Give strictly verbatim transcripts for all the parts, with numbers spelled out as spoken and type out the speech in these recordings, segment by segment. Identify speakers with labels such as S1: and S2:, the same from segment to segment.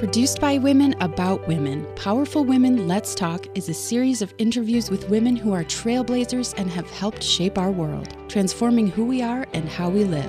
S1: Produced by women about women, Powerful Women Let's Talk is a series of interviews with women who are trailblazers and have helped shape our world, transforming who we are and how we live.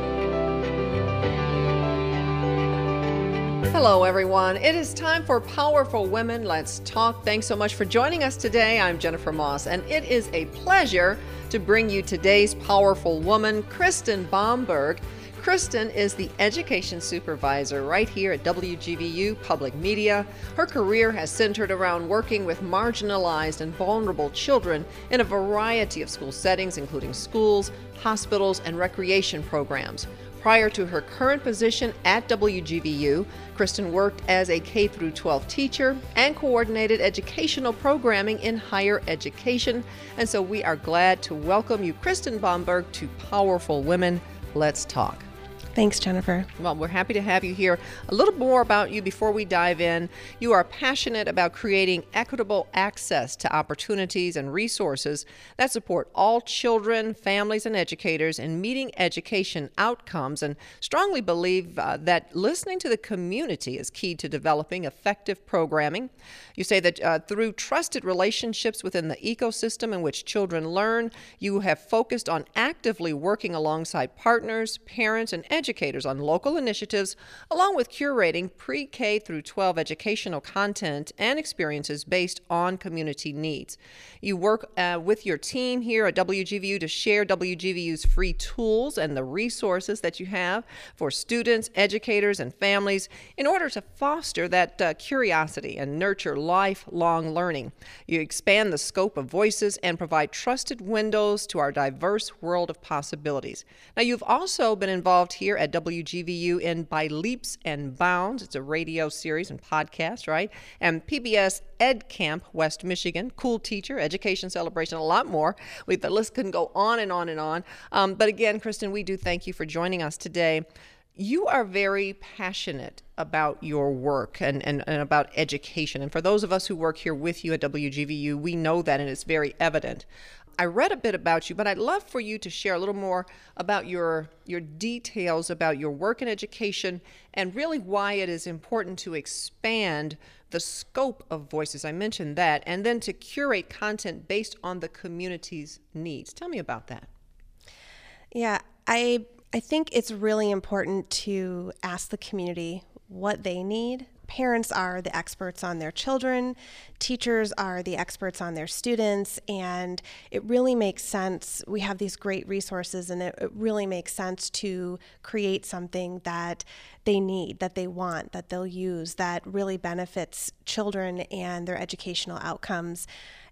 S2: Hello, everyone. It is time for Powerful Women Let's Talk. Thanks so much for joining us today. I'm Jennifer Moss, and it is a pleasure to bring you today's powerful woman, Kristen Bomberg. Kristen is the education supervisor right here at W G V U Public Media. Her career has centered around working with marginalized and vulnerable children in a variety of school settings, including schools, hospitals, and recreation programs. Prior to her current position at W G V U, Kristen worked as a K through twelve teacher and coordinated educational programming in higher education. And so we are glad to welcome you, Kristen Bomberg, to Powerful Women Let's Talk.
S3: Thanks, Jennifer.
S2: Well, we're happy to have you here. A little more about you before we dive in. You are passionate about creating equitable access to opportunities and resources that support all children, families, and educators in meeting education outcomes, and strongly believe uh, that listening to the community is key to developing effective programming. You say that uh, through trusted relationships within the ecosystem in which children learn, you have focused on actively working alongside partners, parents, and educators educators on local initiatives, along with curating pre-K through twelve educational content and experiences based on community needs. You work uh, with your team here at W G V U to share W G V U's free tools and the resources that you have for students, educators, and families in order to foster that uh, curiosity and nurture lifelong learning. You expand the scope of voices and provide trusted windows to our diverse world of possibilities. Now, you've also been involved here at W G V U in By Leaps and Bounds. It's a radio series and podcast, right? And P B S Ed Camp West Michigan, Cool Teacher, Education Celebration, a lot more. We, the list can go on and on and on. Um, but again, Kristen, we do thank you for joining us today. You are very passionate about your work and, and, and about education. And for those of us who work here with you at W G V U, we know that, and it's very evident. I read a bit about you, but I'd love for you to share a little more about your your details about your work in education and really why it is important to expand the scope of voices. I mentioned that, and then to curate content based on the community's needs. Tell me about that.
S3: Yeah, I I think it's really important to ask the community what they need. Parents are the experts on their children, teachers are the experts on their students, and it really makes sense. We have these great resources, and it, it really makes sense to create something that they need, that they want, that they'll use, that really benefits children and their educational outcomes.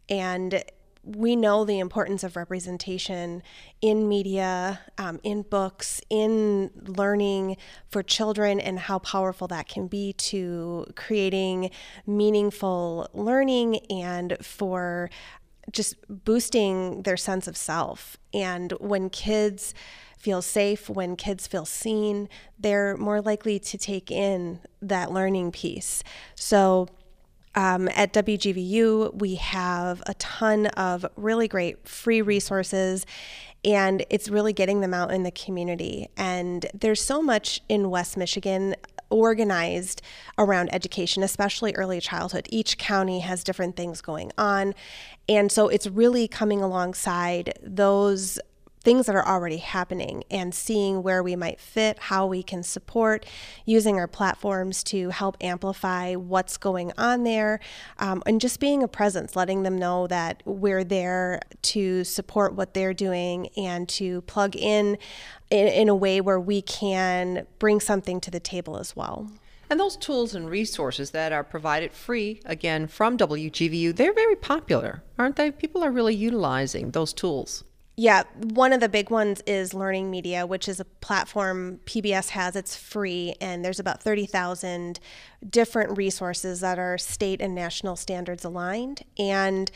S3: And we know the importance of representation in media, um, in books, in learning for children, and how powerful that can be to creating meaningful learning and for just boosting their sense of self. And when kids feel safe, when kids feel seen, they're more likely to take in that learning piece. So Um, at W G V U, we have a ton of really great free resources, and it's really getting them out in the community. And there's so much in West Michigan organized around education, especially early childhood. Each county has different things going on. And so it's really coming alongside those things that are already happening and seeing where we might fit, how we can support, using our platforms to help amplify what's going on there, um, and just being a presence, letting them know that we're there to support what they're doing and to plug in in, in a way where we can bring something to the table as well.
S2: And those tools and resources that are provided free, again, from W G V U, they're very popular, aren't they? People are really utilizing those tools.
S3: Yeah, one of the big ones is Learning Media, which is a platform P B S has. It's free, and there's about thirty thousand different resources that are state and national standards aligned. And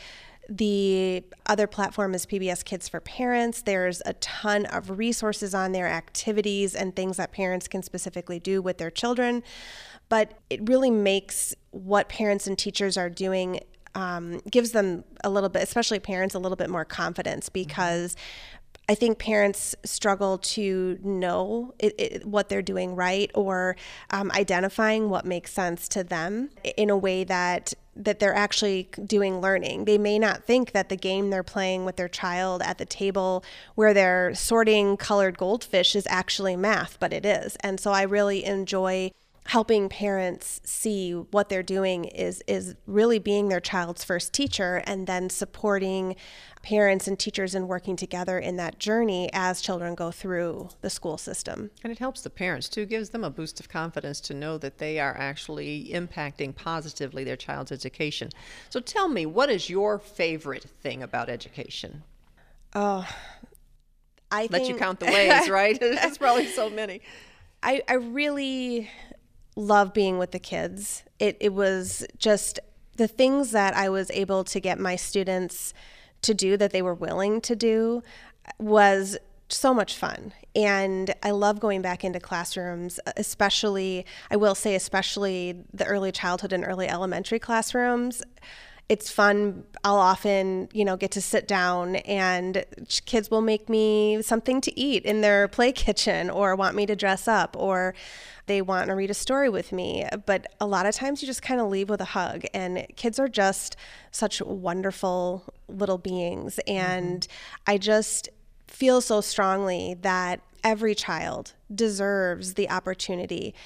S3: the other platform is P B S Kids for Parents. There's a ton of resources on there, activities and things that parents can specifically do with their children. But it really makes what parents and teachers are doing Um, gives them a little bit, especially parents, a little bit more confidence, because I think parents struggle to know it, it, what they're doing right, or um, identifying what makes sense to them in a way that that they're actually doing learning. They may not think that the game they're playing with their child at the table where they're sorting colored goldfish is actually math, but it is. And so I really enjoy helping parents see what they're doing is is really being their child's first teacher, and then supporting parents and teachers in working together in that journey as children go through the school system.
S2: And it helps the parents too, gives them a boost of confidence to know that they are actually impacting positively their child's education. So tell me, what is your favorite thing about education?
S3: Oh, I
S2: Let
S3: think...
S2: you count the ways, right? There's probably so many.
S3: I, I really love being with the kids. It it was just the things that I was able to get my students to do that they were willing to do was so much fun. And I love going back into classrooms, especially, I will say, especially the early childhood and early elementary classrooms. It's fun. I'll often, you know, get to sit down and kids will make me something to eat in their play kitchen, or want me to dress up, or they want to read a story with me. But a lot of times you just kind of leave with a hug, and kids are just such wonderful little beings. And mm-hmm. I just feel so strongly that every child deserves the opportunity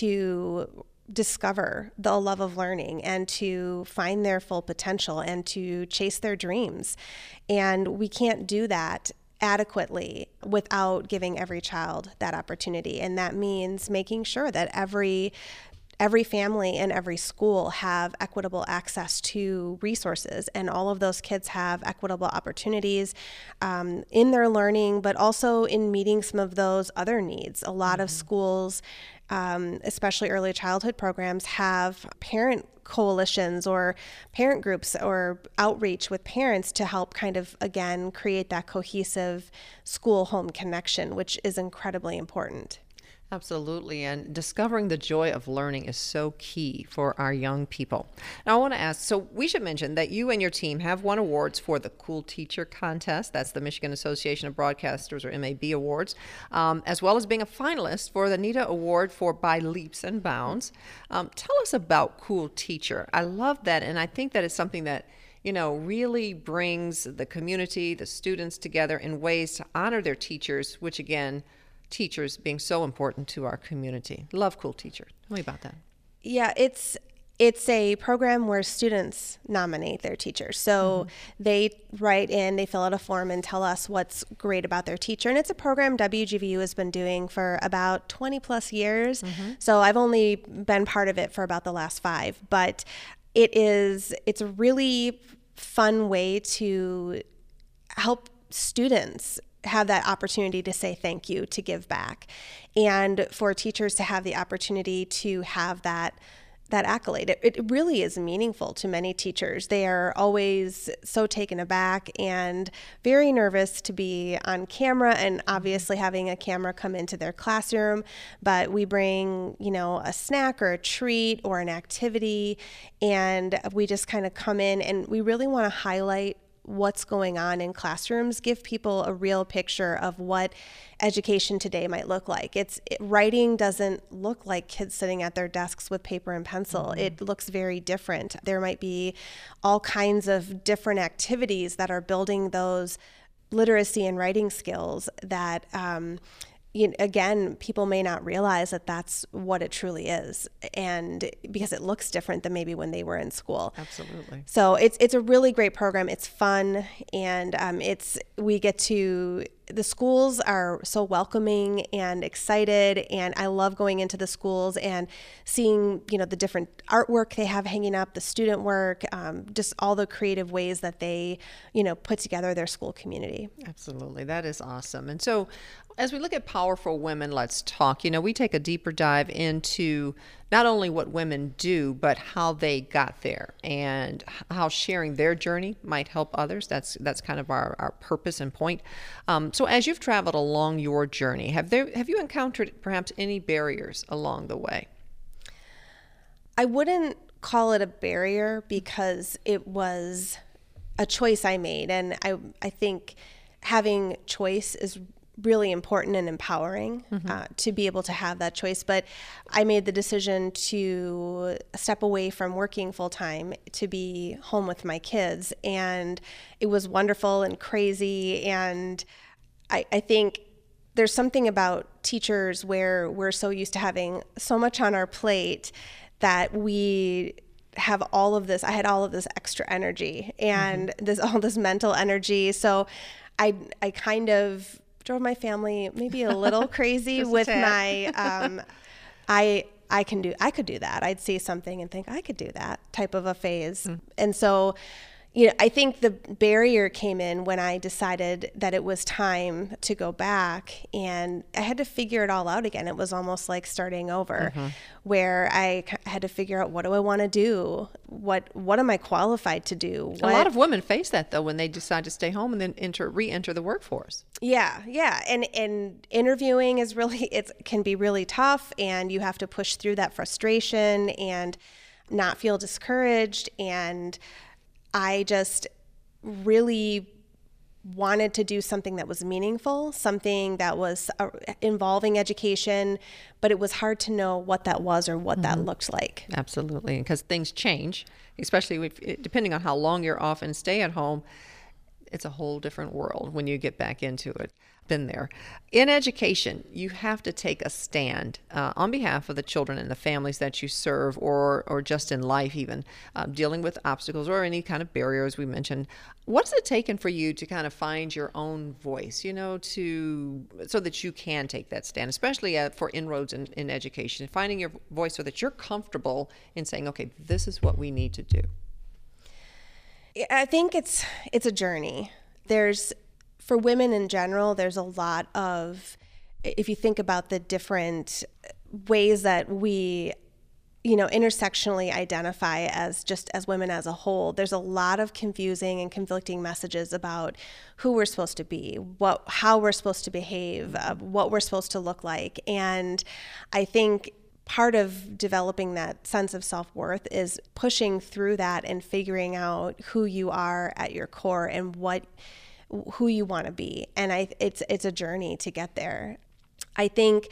S3: to discover the love of learning and to find their full potential and to chase their dreams. And we can't do that adequately without giving every child that opportunity. And that means making sure that every every family and every school have equitable access to resources, and all of those kids have equitable opportunities um, in their learning, but also in meeting some of those other needs. A lot mm-hmm. of schools, um, especially early childhood programs, have parent coalitions or parent groups or outreach with parents to help kind of, again, create that cohesive school-home connection, which is incredibly important.
S2: Absolutely. And discovering the joy of learning is so key for our young people. Now, I want to ask, so we should mention that you and your team have won awards for the Cool Teacher Contest. That's the Michigan Association of Broadcasters, or M A B Awards, um, as well as being a finalist for the NETA Award for By Leaps and Bounds. Um, tell us about Cool Teacher. I love that. And I think that it's something that, you know, really brings the community, the students together in ways to honor their teachers, which again, teachers being so important to our community. Love Cool Teacher. Tell me about that.
S3: Yeah, it's it's a program where students nominate their teachers. So mm-hmm. they write in, they fill out a form and tell us what's great about their teacher. And it's a program W G V U has been doing for about twenty plus years. Mm-hmm. So I've only been part of it for about the last five. But it is it's a really fun way to help students have that opportunity to say thank you, to give back, and for teachers to have the opportunity to have that that accolade. It, it really is meaningful to many teachers. They are always so taken aback and very nervous to be on camera, and obviously having a camera come into their classroom. But we bring, you know, a snack or a treat or an activity, and we just kind of come in, and we really want to highlight what's going on in classrooms, give people a real picture of what education today might look like. It's it, writing doesn't look like kids sitting at their desks with paper and pencil. Mm-hmm. It looks very different. There might be all kinds of different activities that are building those literacy and writing skills that um, You know, again, people may not realize that that's what it truly is, and because it looks different than maybe when they were in school.
S2: Absolutely.
S3: So it's it's a really great program. It's fun, and um, it's we get to the schools are so welcoming and excited, and I love going into the schools and seeing, you know, the different artwork they have hanging up, the student work, um, just all the creative ways that they, you know, put together their school community.
S2: Absolutely. That is awesome. And so as we look at Powerful Women, Let's Talk, you know, we take a deeper dive into not only what women do, but how they got there and how sharing their journey might help others. That's that's kind of our, our purpose and point. Um, so as you've traveled along your journey, have there have you encountered perhaps any barriers along the way?
S3: I wouldn't call it a barrier because it was a choice I made. And I I think having choice is really important and empowering mm-hmm. uh, to be able to have that choice. But I made the decision to step away from working full time to be home with my kids. And it was wonderful and crazy. And I, I think there's something about teachers where we're so used to having so much on our plate that we have all of this. I had all of this extra energy and mm-hmm. this all this mental energy. So I I kind of drove my family maybe a little crazy with my um, I I can do I could do that. I'd see something and think I could do that type of a phase. Mm. And so, you know, I think the barrier came in when I decided that it was time to go back, and I had to figure it all out again. It was almost like starting over, mm-hmm. where I had to figure out, what do I want to do? What what am I qualified to do? What...
S2: A lot of women face that, though, when they decide to stay home and then enter re-enter the workforce.
S3: Yeah, yeah, and and interviewing is really it can be really tough, and you have to push through that frustration and not feel discouraged. And I just really wanted to do something that was meaningful, something that was uh, involving education, but it was hard to know what that was or what mm-hmm. that looked like.
S2: Absolutely, because things change, especially if, depending on how long you're off and stay at home. It's a whole different world when you get back into it. Been there. In education, you have to take a stand uh, on behalf of the children and the families that you serve, or or just in life even, uh, dealing with obstacles or any kind of barriers we mentioned. What's it taken for you to kind of find your own voice, you know, to so that you can take that stand, especially uh, for inroads in, in education, finding your voice so that you're comfortable in saying, okay, this is what we need to do?
S3: I think it's it's a journey. There's, for women in general, there's a lot of, if you think about the different ways that we, you know, intersectionally identify as just as women as a whole, there's a lot of confusing and conflicting messages about who we're supposed to be, what, how we're supposed to behave, uh, what we're supposed to look like. And I think part of developing that sense of self-worth is pushing through that and figuring out who you are at your core and what who you want to be. And I it's it's a journey to get there. I think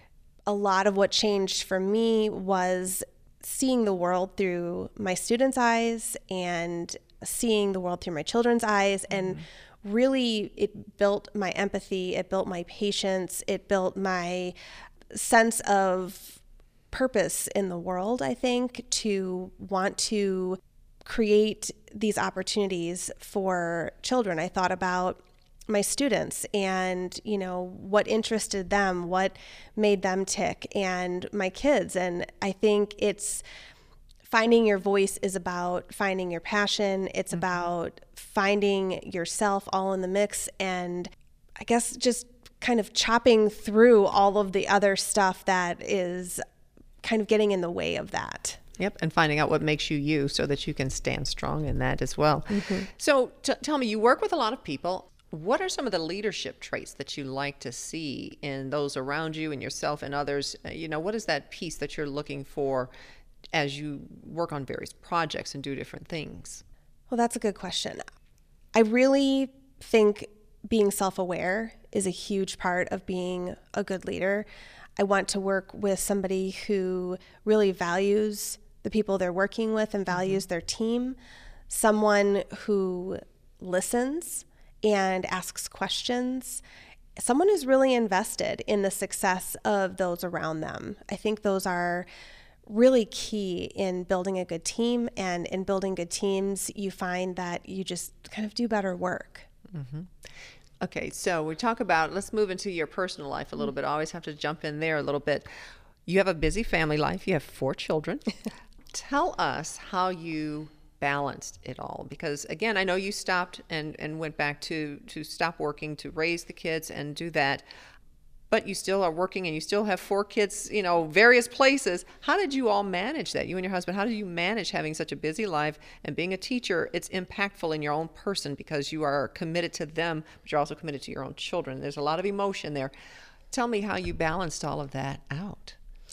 S3: a lot of what changed for me was seeing the world through my students' eyes and seeing the world through my children's eyes. And mm-hmm. really it built my empathy, it built my patience, it built my sense of purpose in the world, I think, to want to create these opportunities for children. I thought about my students and, you know, what interested them, what made them tick, and my kids. And I think it's finding your voice is about finding your passion. It's mm-hmm. about finding yourself all in the mix, and I guess just kind of chopping through all of the other stuff that is kind of getting in the way of that.
S2: Yep, and finding out what makes you you so that you can stand strong in that as well.
S3: Mm-hmm.
S2: So t- tell me, you work with a lot of people. What are some of the leadership traits that you like to see in those around you and yourself and others? Uh, you know, what is that piece that you're looking for as you work on various projects and do different things?
S3: Well, that's a good question. I really think being self-aware is a huge part of being a good leader. I want to work with somebody who really values the people they're working with and values mm-hmm. their team, someone who listens and asks questions, someone who's really invested in the success of those around them. I think those are really key in building a good team, and in building good teams, you find that you just kind of do better work.
S2: Mm-hmm. Okay, so we talk about, let's move into your personal life a little bit. I always have to jump in there a little bit. You have a busy family life. You have four children. Tell us how you balanced it all. Because again, I know you stopped and, and went back to, to stop working to raise the kids and do that. But you still are working and you still have four kids, you know, various places. How did you all manage that? You and your husband, how did you manage having such a busy life and being a teacher? It's impactful in your own person because you are committed to them, but you're also committed to your own children. There's a lot of emotion there. Tell me how you balanced all of that out.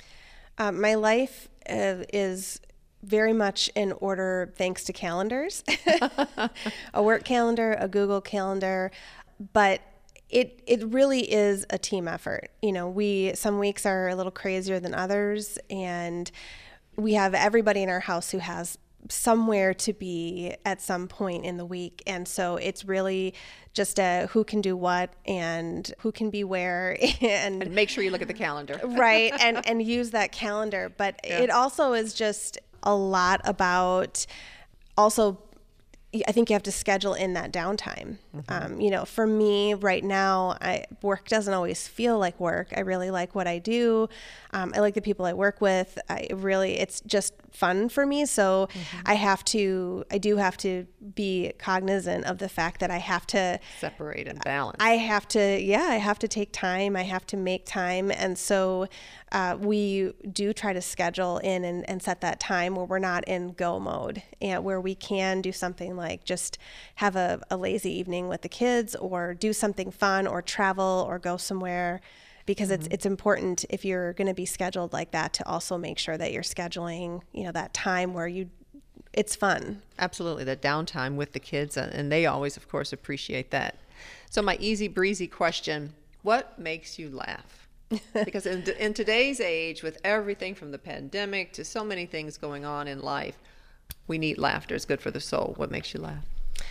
S3: Uh, my life uh, is very much in order thanks to calendars. A work calendar, a Google calendar. but it it really is a team effort. You know, we some weeks are a little crazier than others, and we have everybody in our house who has somewhere to be at some point in the week. And so it's really just a who can do what and who can be where. And,
S2: and make sure you look at the calendar.
S3: Right. And, and use that calendar. But yeah. It also is just a lot about also, I think you have to schedule in that downtime. Mm-hmm. Um, you know, for me right now, I, work doesn't always feel like work. I really like what I do. Um, I like the people I work with. I really, it's just fun for me. So mm-hmm. I have to, I do have to be cognizant of the fact that I have to
S2: separate and balance.
S3: I have to, yeah, I have to take time. I have to make time. And so uh, we do try to schedule in and, and set that time where we're not in go mode, and where we can do something like just have a, a lazy evening with the kids, or do something fun, or travel, or go somewhere. Because mm-hmm. it's it's important, if you're going to be scheduled like that, to also make sure that you're scheduling, you know, that time where you, it's fun.
S2: Absolutely, the downtime with the kids, and they always, of course, appreciate that. So my easy breezy question: what makes you laugh? Because in, in today's age, with everything from the pandemic to so many things going on in life, we need laughter. It's good for the soul. What makes you laugh?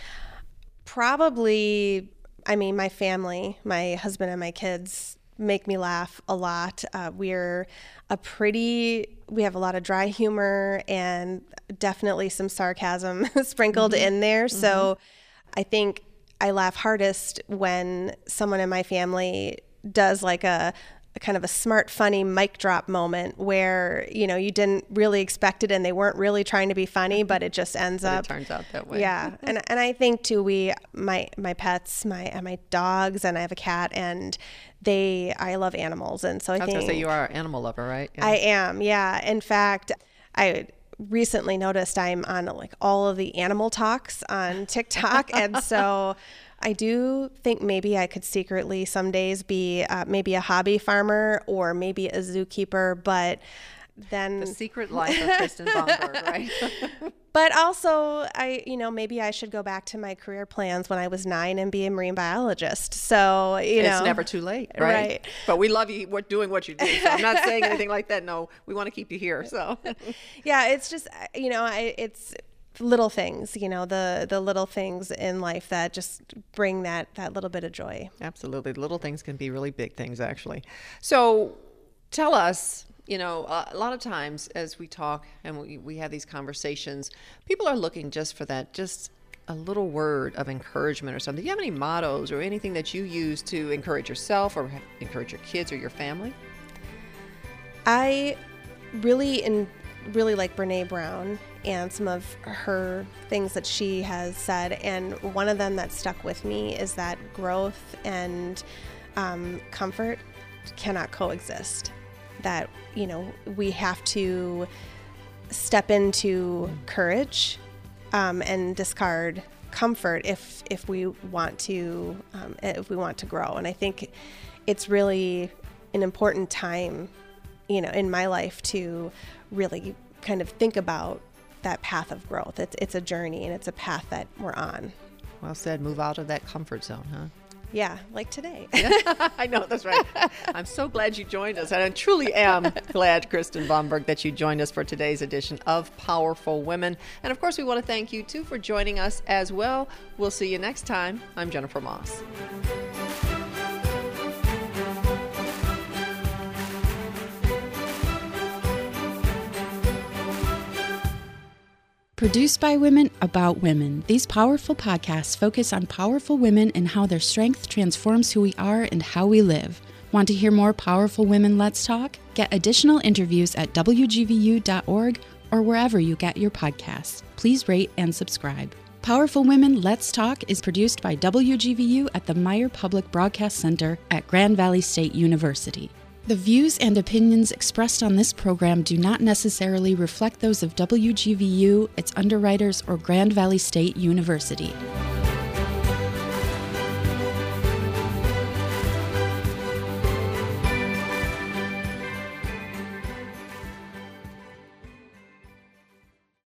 S3: Probably, I mean, my family, my husband and my kids make me laugh a lot. Uh, we're a pretty, we have a lot of dry humor and definitely some sarcasm sprinkled mm-hmm. in there. Mm-hmm. So I think I laugh hardest when someone in my family does like a, a kind of a smart, funny mic drop moment where, you know, you didn't really expect it and they weren't really trying to be funny, but it just ends
S2: but
S3: up.
S2: It turns out that way.
S3: Yeah. and and I think too, we, my, my pets, my, my dogs, and I have a cat, and they, I love animals. And so I, I was think.
S2: I was going to say, you are an animal lover, right?
S3: Yeah. I am. Yeah. In fact, I recently noticed I'm on like all of the animal talks on TikTok. And so I do think maybe I could secretly some days be uh, maybe a hobby farmer or maybe a zookeeper, but then
S2: the secret life of Kristen Bomberg, right?
S3: But also, I, you know, maybe I should go back to my career plans when I was nine and be a marine biologist. So, you know,
S2: it's never too late, right?
S3: Right.
S2: But we love you. We're doing what you do. So I'm not saying anything like that. No, we want to keep you here. So,
S3: yeah, it's just, you know, I, it's little things, you know, the the little things in life that just bring that that little bit of joy.
S2: Absolutely. Little things can be really big things, actually. So tell us, you know, uh, a lot of times as we talk and we, we have these conversations, people are looking just for that, just a little word of encouragement or something. Do you have any mottos or anything that you use to encourage yourself or encourage your kids or your family?
S3: I really in, really like Brene Brown and some of her things that she has said. And one of them that stuck with me is that growth and um, comfort cannot coexist. That, you know, we have to step into courage um, and discard comfort if if we want to um, if we want to grow. And I think it's really an important time, you know, in my life to really kind of think about that path of growth. It's it's a journey and it's a path that we're on.
S2: Well said. Move out of that comfort zone, huh?
S3: Yeah, like today.
S2: I know, that's right. I'm so glad you joined us. And I truly am glad, Kristen Bomberg, that you joined us for today's edition of Powerful Women. And of course, we want to thank you too for joining us as well. We'll see you next time. I'm Jennifer Moss.
S1: Produced by women, about women, these powerful podcasts focus on powerful women and how their strength transforms who we are and how we live. Want to hear more Powerful Women Let's Talk? Get additional interviews at W G V U dot org or wherever you get your podcasts. Please rate and subscribe. Powerful Women Let's Talk is produced by W G V U at the Meyer Public Broadcast Center at Grand Valley State University. The views and opinions expressed on this program do not necessarily reflect those of W G V U, its underwriters, or Grand Valley State University.